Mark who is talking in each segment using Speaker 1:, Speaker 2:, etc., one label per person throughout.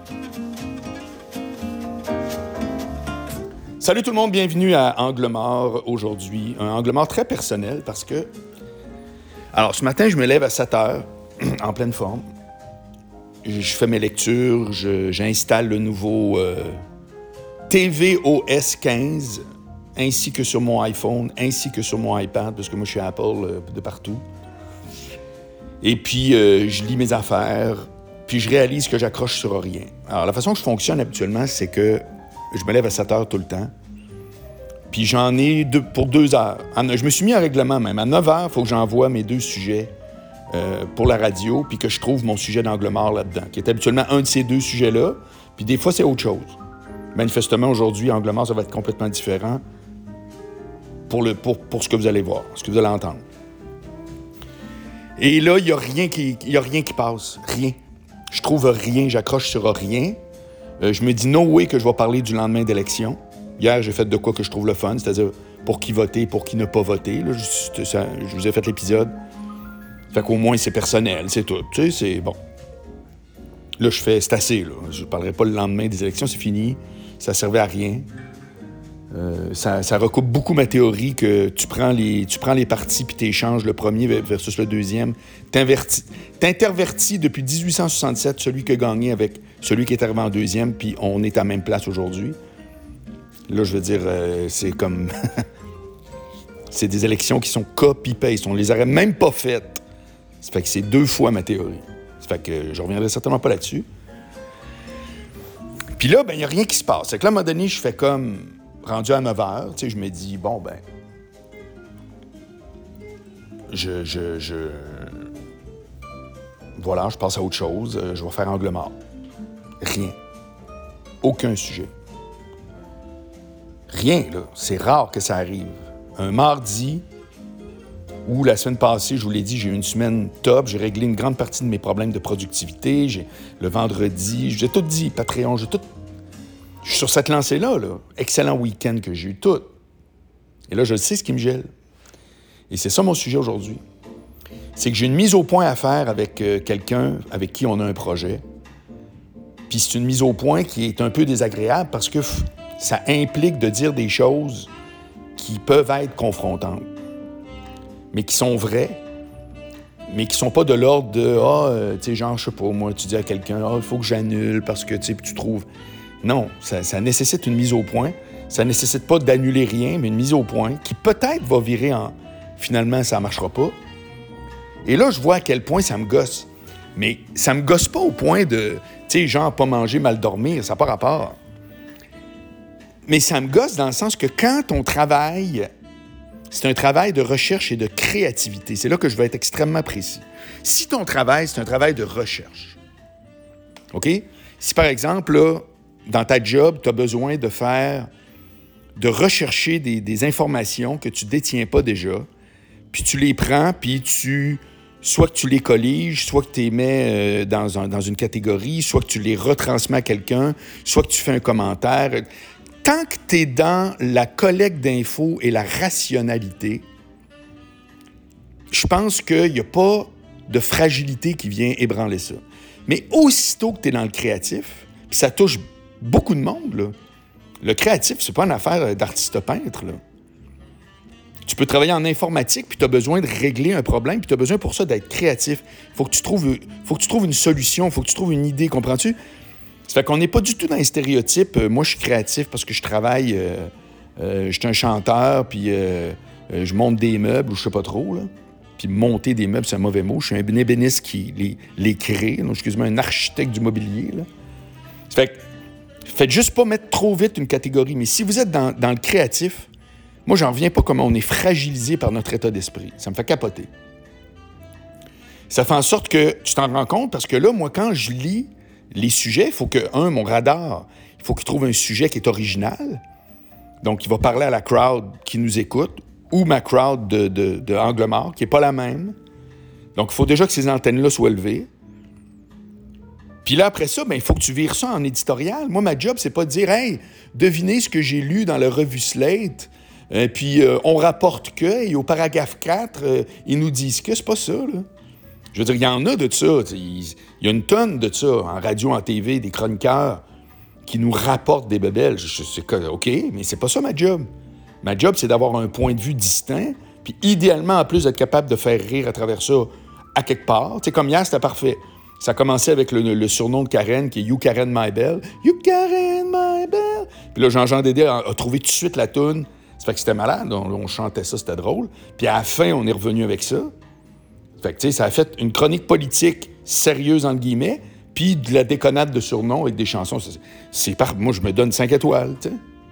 Speaker 1: Salut tout le monde, bienvenue à Angle mort aujourd'hui. Un angle mort très personnel parce que... Alors, ce matin, je me lève à 7 heures, en pleine forme. Je fais mes lectures, j'installe le nouveau tvOS 15, ainsi que sur mon iPhone, ainsi que sur mon iPad, parce que moi, je suis Apple de partout. Et puis, je lis mes affaires, puis je réalise que j'accroche sur rien. Alors, la façon que je fonctionne habituellement, c'est que je me lève à 7 heures tout le temps. Puis j'en ai pour 2 heures. Je me suis mis en règlement même. À 9 heures, il faut que j'envoie mes 2 sujets pour la radio, puis que je trouve mon sujet d'angle mort là-dedans, qui est habituellement un de ces 2 sujets-là. Puis des fois, c'est autre chose. Manifestement, aujourd'hui, angle mort, ça va être complètement différent pour ce que vous allez voir, ce que vous allez entendre. Et là, il n'y a rien qui passe. Rien. Je trouve rien, j'accroche sur rien. Je me dis no way que je vais parler du lendemain d'élection. Hier, j'ai fait de quoi que je trouve le fun, c'est-à-dire pour qui voter, pour qui ne pas voter. Là, je vous ai fait l'épisode. Fait qu'au moins, c'est personnel, c'est tout. Tu sais, c'est bon. Là, c'est assez, là. Je ne parlerai pas le lendemain des élections, c'est fini. Ça servait à rien. Ça recoupe beaucoup ma théorie que tu prends les partis puis tu échanges le premier versus le deuxième. T'intervertis depuis 1867 celui qui a gagné avec celui qui est arrivé en deuxième, puis on est à la même place aujourd'hui. Là, je veux dire, c'est comme... c'est des élections qui sont copy-paste. On les aurait même pas faites. Ça fait que c'est 2 fois ma théorie. Ça fait que je reviendrai certainement pas là-dessus. Puis là, ben, il n'y a rien qui se passe. C'est que là, à un moment donné, je fais comme... Rendu à 9 heures, tu sais, je me dis, bon, ben... Voilà, je passe à autre chose. Je vais faire angle mort. Rien. Aucun sujet. Rien, là. C'est rare que ça arrive. Un mardi, ou la semaine passée, je vous l'ai dit, j'ai eu une semaine top. J'ai réglé une grande partie de mes problèmes de productivité. Le vendredi, j'ai tout dit, Patreon, Je suis sur cette lancée-là, là. Excellent week-end que j'ai eu, tout. Et là, je sais ce qui me gèle. Et c'est ça mon sujet aujourd'hui. C'est que j'ai une mise au point à faire avec quelqu'un avec qui on a un projet. Puis c'est une mise au point qui est un peu désagréable parce que ça implique de dire des choses qui peuvent être confrontantes, mais qui sont vraies, mais qui sont pas de l'ordre de tu sais, genre, je sais pas, moi, tu dis à quelqu'un, il faut que j'annule parce que, tu sais, tu trouves... Non, ça nécessite une mise au point. Ça nécessite pas d'annuler rien, mais une mise au point qui peut-être va virer en... Finalement, ça marchera pas. Et là, je vois à quel point ça me gosse. Mais ça me gosse pas au point de, tu sais, genre, pas manger, mal dormir, ça n'a pas rapport. Mais ça me gosse dans le sens que quand on travaille, c'est un travail de recherche et de créativité. C'est là que je vais être extrêmement précis. Si ton travail, c'est un travail de recherche, OK? Si, par exemple, là, dans ta job, tu as besoin de rechercher des informations que tu ne détiens pas déjà, puis tu les prends, puis soit que tu les colliges, soit que tu les mets dans une catégorie, soit que tu les retransmets à quelqu'un, soit que tu fais un commentaire. Tant que tu es dans la collecte d'infos et la rationalité, je pense qu'il n'y a pas de fragilité qui vient ébranler ça. Mais aussitôt que tu es dans le créatif, puis ça touche beaucoup de monde, là. Le créatif, c'est pas une affaire d'artiste-peintre, là. Tu peux travailler en informatique, puis tu as besoin de régler un problème, puis tu as besoin pour ça d'être créatif. Faut que tu trouves une solution, faut que tu trouves une idée, comprends-tu? Ça fait qu'on n'est pas du tout dans les stéréotypes. Moi, je suis créatif parce que je travaille, je suis un chanteur, puis je monte des meubles, ou je sais pas trop, là. Puis monter des meubles, c'est un mauvais mot. Je suis un ébéniste qui les crée, donc, excuse-moi, un architecte du mobilier, là. Ça fait que faites juste pas mettre trop vite une catégorie. Mais si vous êtes dans le créatif, moi, j'en reviens pas comment on est fragilisé par notre état d'esprit. Ça me fait capoter. Ça fait en sorte que tu t'en rends compte parce que là, moi, quand je lis les sujets, il faut que, mon radar, il faut qu'il trouve un sujet qui est original. Donc, il va parler à la crowd qui nous écoute ou ma crowd de Angle mort, qui n'est pas la même. Donc, il faut déjà que ces antennes-là soient levées. Puis là, après ça, il faut que tu vires ça en éditorial. Moi, ma job, c'est pas de dire « Hey, devinez ce que j'ai lu dans la revue Slate. Puis on rapporte que, et au paragraphe 4, ils nous disent que. » C'est pas ça, là. Je veux dire, il y en a de ça. Il y a une tonne de ça en radio, en TV, des chroniqueurs qui nous rapportent des bébelles. OK, mais c'est pas ça ma job. Ma job, c'est d'avoir un point de vue distinct, puis idéalement, en plus, d'être capable de faire rire à travers ça à quelque part. Tu sais, comme hier, c'était parfait. Ça a commencé avec le surnom de Karen, qui est You Karen My Belle. You Karen My Belle. Puis là, Jean-Jean Dédé a trouvé tout de suite la toune. Ça fait que c'était malade. On chantait ça, c'était drôle. Puis à la fin, on est revenu avec ça. Fait que, tu sais, ça a fait une chronique politique sérieuse, entre guillemets, puis de la déconnade de surnoms avec des chansons. Moi, je me donne 5 étoiles, tu sais.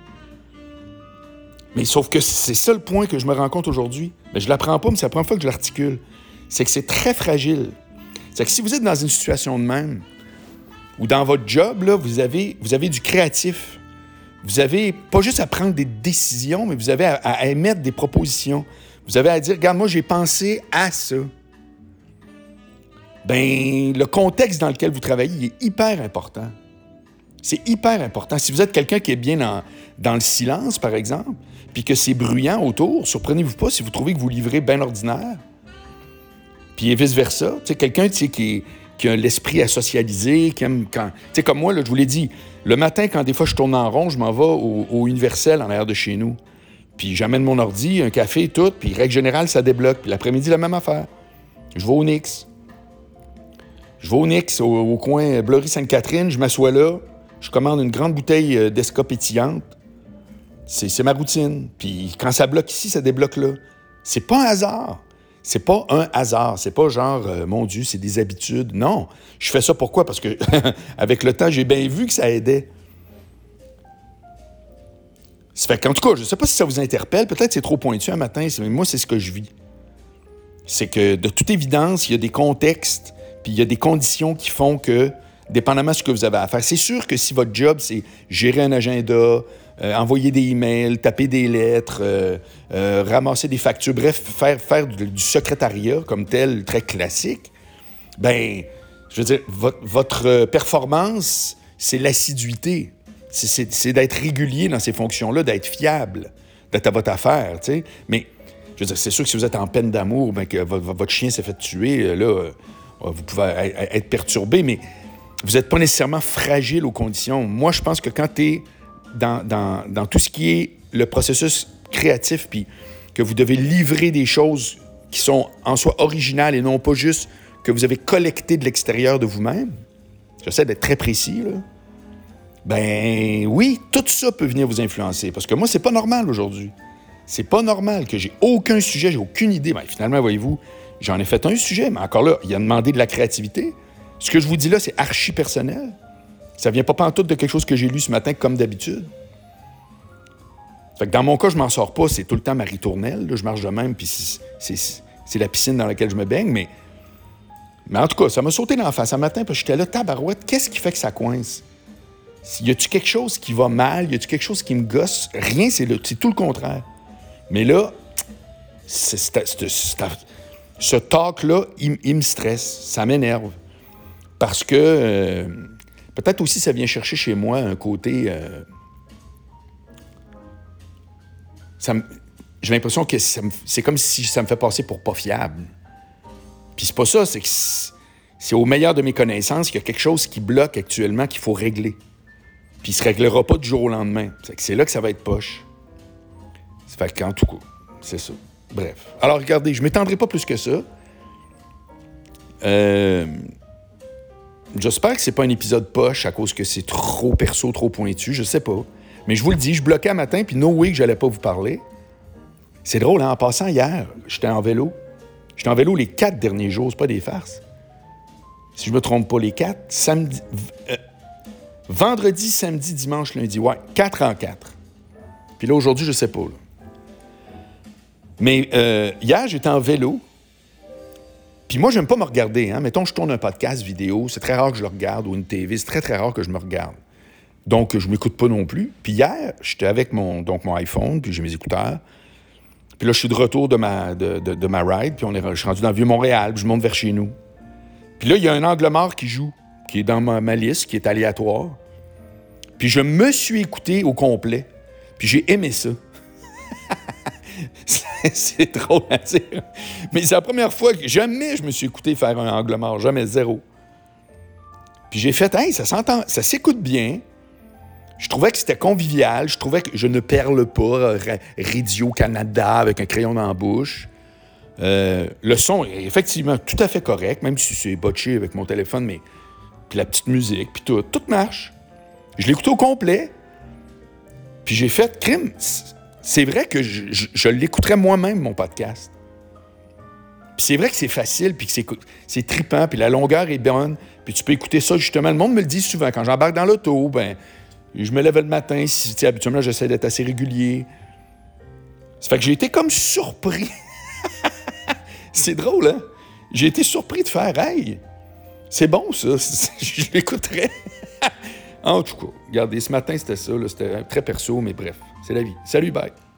Speaker 1: Mais sauf que c'est ça le point que je me rends compte aujourd'hui. Mais je l'apprends pas, mais c'est la première fois que je l'articule. C'est que c'est très fragile. C'est que si vous êtes dans une situation de même, ou dans votre job, là, vous avez du créatif. Vous avez pas juste à prendre des décisions, mais vous avez à émettre des propositions. Vous avez à dire, regarde, moi, j'ai pensé à ça. Ben, le contexte dans lequel vous travaillez il est hyper important. C'est hyper important. Si vous êtes quelqu'un qui est bien dans le silence, par exemple, puis que c'est bruyant autour, surprenez-vous pas si vous trouvez que vous livrez bien ordinaire. Puis vice-versa. Tu sais, quelqu'un qui a l'esprit à socialiser, qui aime quand... Tu sais, comme moi, là, je vous l'ai dit, le matin, quand des fois je tourne en rond, je m'en vais au Universel en arrière de chez nous. Puis j'amène mon ordi, un café, tout, puis règle générale, ça débloque. Puis l'après-midi, la même affaire. Je vais au Nix. Au coin Bleury-Sainte-Catherine, je m'assois là, je commande une grande bouteille d'Esca pétillante. C'est ma routine. Puis quand ça bloque ici, ça débloque là. C'est pas un hasard. C'est pas un hasard. C'est pas genre, mon Dieu, c'est des habitudes. Non. Je fais ça pourquoi? Parce que avec le temps, j'ai bien vu que ça aidait. Ça fait qu'en tout cas, je sais pas si ça vous interpelle. Peut-être c'est trop pointu un matin, mais moi, c'est ce que je vis. C'est que, de toute évidence, il y a des contextes, puis il y a des conditions qui font que, dépendamment de ce que vous avez à faire, c'est sûr que si votre job, c'est gérer un agenda, envoyer des emails, taper des lettres, ramasser des factures, bref, faire du secrétariat comme tel, très classique, ben, je veux dire, votre performance, c'est l'assiduité. C'est d'être régulier dans ces fonctions-là, d'être fiable, d'être à votre affaire, tu sais. Mais, je veux dire, c'est sûr que si vous êtes en peine d'amour, ben, que votre chien s'est fait tuer, là, vous pouvez être perturbé, mais vous n'êtes pas nécessairement fragile aux conditions. Moi, je pense que quand tu es dans tout ce qui est le processus créatif, puis que vous devez livrer des choses qui sont en soi originales et non pas juste que vous avez collecté de l'extérieur de vous-même, j'essaie d'être très précis, là, ben oui, tout ça peut venir vous influencer. Parce que moi, c'est pas normal aujourd'hui. C'est pas normal que j'ai aucun sujet, j'ai aucune idée. Ben, finalement, voyez-vous, j'en ai fait un sujet, mais encore là, il a demandé de la créativité. Ce que je vous dis là, c'est archi personnel. Ça vient pas pantoute de quelque chose que j'ai lu ce matin, comme d'habitude. Fait que dans mon cas, je m'en sors pas. C'est tout le temps ma ritournelle. Là, je marche de même, puis c'est la piscine dans laquelle je me baigne. Mais en tout cas, ça m'a sauté dans la face un matin, puis j'étais là, tabarouette, qu'est-ce qui fait que ça coince? Y a-tu quelque chose qui va mal? Y a-tu quelque chose qui me gosse? Rien, c'est tout le contraire. Mais là, ce talk-là, il me stresse, ça m'énerve. Parce que peut-être aussi ça vient chercher chez moi un côté... j'ai l'impression que c'est comme si ça me fait passer pour pas fiable. Puis c'est pas ça, c'est que c'est au meilleur de mes connaissances qu'il y a quelque chose qui bloque actuellement qu'il faut régler. Puis il se réglera pas du jour au lendemain. C'est là que ça va être poche. Ça fait qu'en tout cas, c'est ça. Bref. Alors regardez, je m'étendrai pas plus que ça. J'espère que c'est pas un épisode poche à cause que c'est trop perso, trop pointu, je sais pas. Mais je vous le dis, je bloquais un matin, puis no way que j'allais pas vous parler. C'est drôle, hein? En passant hier, j'étais en vélo. J'étais en vélo les 4 derniers jours, c'est pas des farces. Si je me trompe pas, les 4, vendredi, samedi, dimanche, lundi, ouais, 4 en 4. Puis là, aujourd'hui, je sais pas, là. Mais hier, j'étais en vélo. Puis moi, j'aime pas me regarder, hein. Mettons, je tourne un podcast vidéo, c'est très rare que je le regarde, ou une TV, c'est très, très rare que je me regarde. Donc, je m'écoute pas non plus. Puis hier, j'étais avec mon iPhone, puis j'ai mes écouteurs. Puis là, je suis de retour de ma ride, puis je suis rendu dans le Vieux-Montréal, puis je monte vers chez nous. Puis là, il y a un angle mort qui joue, qui est dans ma liste, qui est aléatoire. Puis je me suis écouté au complet, puis j'ai aimé ça. C'est drôle à dire. Mais c'est la première fois que jamais je me suis écouté faire un angle mort. Jamais, zéro. Puis j'ai fait, hey, ça s'entend, ça s'écoute bien. Je trouvais que c'était convivial. Je trouvais que je ne perle pas Radio-Canada avec un crayon dans la bouche. Le son est effectivement tout à fait correct, même si c'est botché avec mon téléphone, mais puis la petite musique, puis tout marche. Je l'ai écouté au complet. Puis j'ai fait, crime, c'est vrai que je l'écouterais moi-même, mon podcast. Puis c'est vrai que c'est facile, puis que c'est trippant, puis la longueur est bonne, puis tu peux écouter ça, justement. Le monde me le dit souvent. Quand j'embarque dans l'auto, ben, je me lève le matin. Habituellement, j'essaie d'être assez régulier. Ça fait que j'ai été comme surpris. C'est drôle, hein? J'ai été surpris de faire, hey, c'est bon, ça. Je l'écouterais. En tout cas, regardez, ce matin, c'était ça. Là, c'était très perso, mais bref, c'est la vie. Salut, bye.